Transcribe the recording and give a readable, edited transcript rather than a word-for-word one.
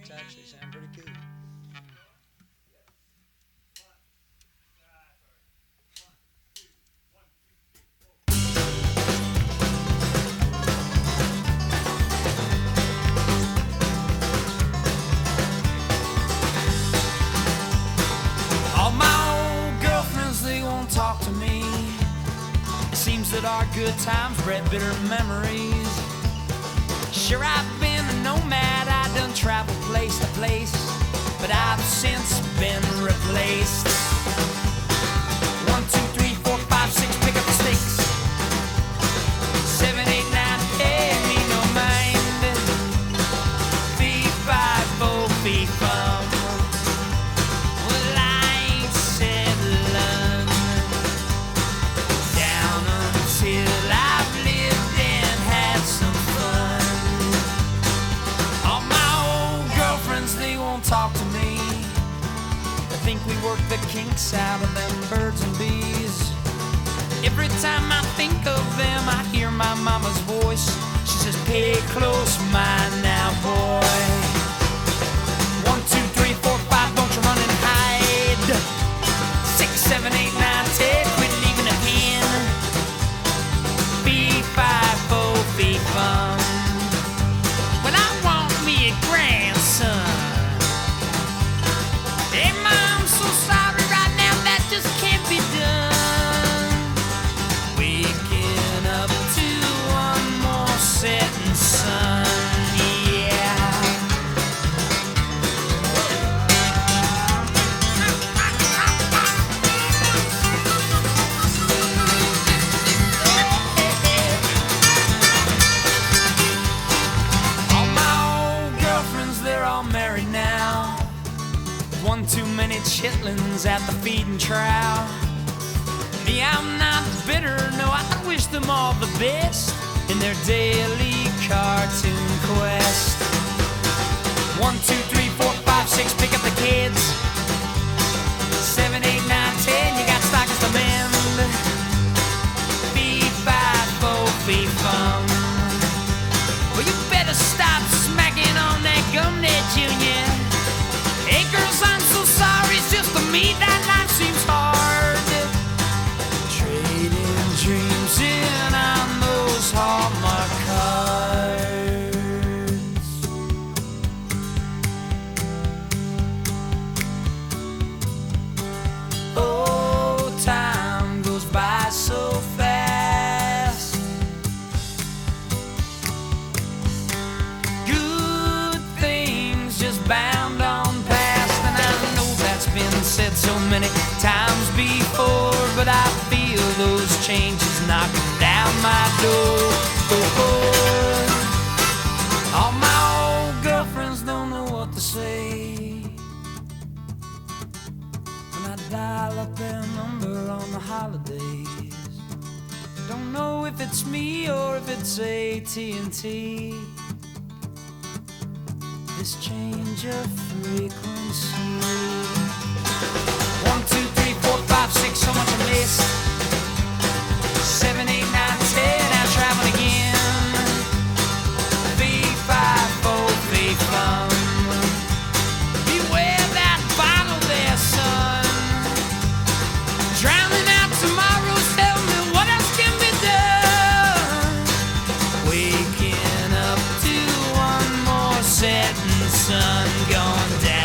lyrics actually sound pretty cool. All my old girlfriends, they won't talk to me. It seems that our good times bred bitter memories. Sure, I've been a nomad, I done traveled place to place, but I've since been replaced. 1, 2, 3, 4, 5, 6, pick up the sticks. 7, 8, 9, 10, me no mind. Fee, fi, fo, fee, fum. Well, I ain't settling down until I've lived and had some fun. All my old girlfriends, they won't talk to me. They think we work the kinks out of them birds and bees. Every time I think of them, I hear my mama's voice. She says, pay close mind now, boy. 1, 2, 3, 4, 5, don't you run and hide. 6, 7, 8, 9, 10, quit leaving a pin. Fee, fi, fo, fee, fum. Well, I want me a grandson. Hey, Mom, I'm so sorry right now, that just can't be done. Waking up to one more setting sun, yeah. All my old girlfriends, they're all married now. One too many chitlins at the feeding trough. Me, I'm not bitter, no, I wish them all the best in their daily cartoon quest. 1, 2, 3, 4, 5, 6, pick up the kids. 7, 8, 9, 10, you got stockings to mend. Fee, fi, fo, fee, fum. Well, you better stop smacking on that gum there, Junior. Hey, girls, I'm so sorry, it's just to me that life seems hard. Trading dreams in on those Hallmark cards. Oh, time goes by so fast. Good things just bound on past, and I know that's been said so many times before, but I feel those changes knocking down my door. All my old girlfriends don't know what to say when I dial up their number on the holidays. Don't know if it's me or if it's AT&T. This change of frequency. 1, 2, 3, 4, 5, 6, so much I missed. 7, 8, 9, 10, out traveling again. Fee, fi, fo, fee, fum. Beware that bottle there, son. Drowning out tomorrow, tell me what else can be done. Waking up to one more setting sun going down.